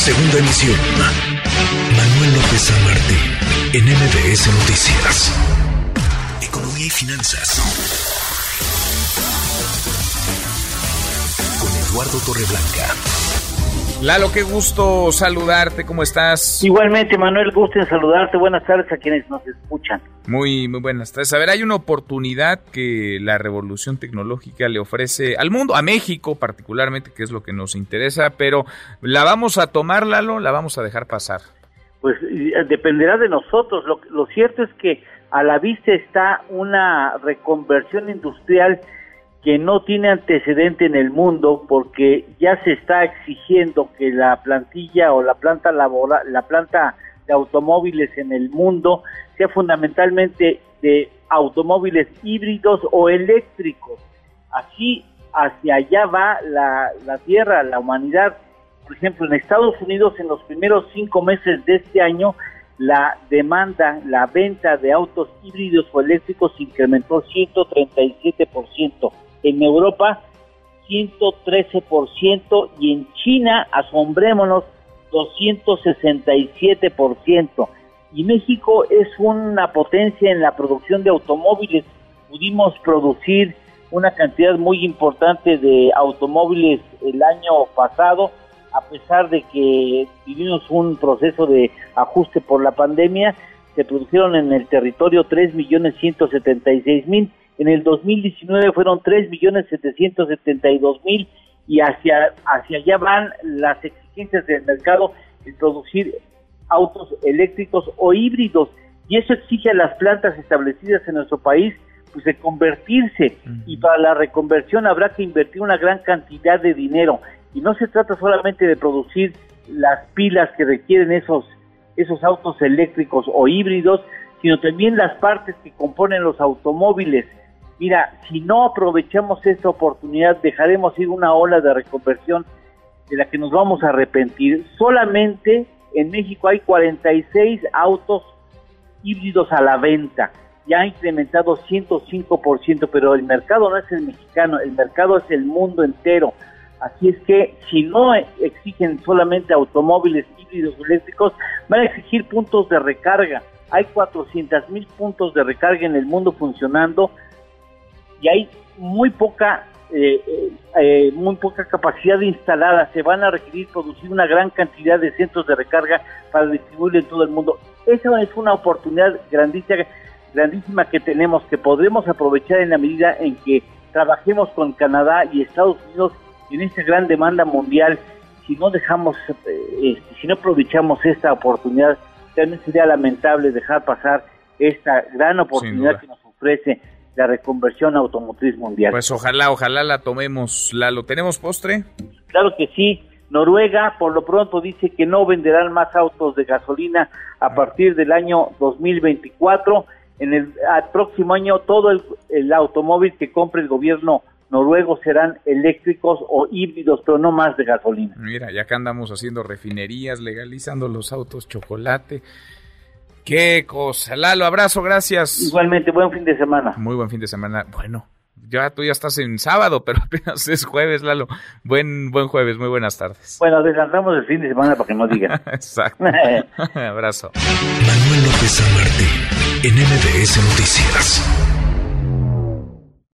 Segunda emisión. Manuel López San Martín, en MBS Noticias. Economía y finanzas. Con Eduardo Torreblanca. Lalo, qué gusto saludarte, ¿cómo estás? Igualmente, Manuel, gusto en saludarte. Buenas tardes a quienes nos escuchan. Muy buenas tardes. A ver, hay una oportunidad que la revolución tecnológica le ofrece al mundo, a México particularmente, que es lo que nos interesa, pero ¿la vamos a tomar, Lalo, la vamos a dejar pasar? Pues dependerá de nosotros. Lo cierto es que a la vista está una reconversión industrial que no tiene antecedente en el mundo, porque ya se está exigiendo que la plantilla o la planta de automóviles en el mundo sea fundamentalmente de automóviles híbridos o eléctricos. Así hacia allá va la Tierra, la humanidad. Por ejemplo, en Estados Unidos, en los primeros 5 meses de este año, la demanda, la venta de autos híbridos o eléctricos se incrementó 137%. En Europa, 113%, y en China, asombrémonos, 267%. Y México es una potencia en la producción de automóviles. Pudimos producir una cantidad muy importante de automóviles el año pasado, a pesar de que vivimos un proceso de ajuste por la pandemia. Se produjeron en el territorio 3.176.000. En el 2019 fueron 3.772.000, y hacia allá van las exigencias del mercado de producir autos eléctricos o híbridos, y eso exige a las plantas establecidas en nuestro país pues de convertirse, y para la reconversión habrá que invertir una gran cantidad de dinero, y no se trata solamente de producir las pilas que requieren esos autos eléctricos o híbridos, sino también las partes que componen los automóviles. Mira, si no aprovechamos esta oportunidad, dejaremos ir una ola de reconversión de la que nos vamos a arrepentir. Solamente en México hay 46 autos híbridos a la venta. Ya ha incrementado 105%, pero el mercado no es el mexicano, el mercado es el mundo entero. Así es que si no exigen solamente automóviles híbridos eléctricos, van a exigir puntos de recarga. Hay 400,000 puntos de recarga en el mundo funcionando, y hay muy poca capacidad instalada. Se van a requerir producir una gran cantidad de centros de recarga para distribuirlo en todo el mundo. Esa es una oportunidad grandísima que tenemos, que podremos aprovechar en la medida en que trabajemos con Canadá y Estados Unidos en esta gran demanda mundial. Si no aprovechamos esta oportunidad, también sería lamentable dejar pasar esta gran oportunidad que nos ofrece la reconversión automotriz mundial. Pues ojalá la tomemos, Lalo. ¿Tenemos postre? Claro que sí. Noruega, por lo pronto, dice que no venderán más autos de gasolina a partir del año 2024. Al próximo año, todo el automóvil que compre el gobierno noruego serán eléctricos o híbridos, pero no más de gasolina. Mira, ya que andamos haciendo refinerías, legalizando los autos chocolate. ¡Qué cosa! Lalo, abrazo, gracias. Igualmente, buen fin de semana. Muy buen fin de semana. Bueno, tú ya estás en sábado, pero apenas es jueves, Lalo. Buen jueves, muy buenas tardes. Bueno, adelantamos el fin de semana para que no digan. Exacto. Abrazo. Manuel López San Martín, en MBS Noticias.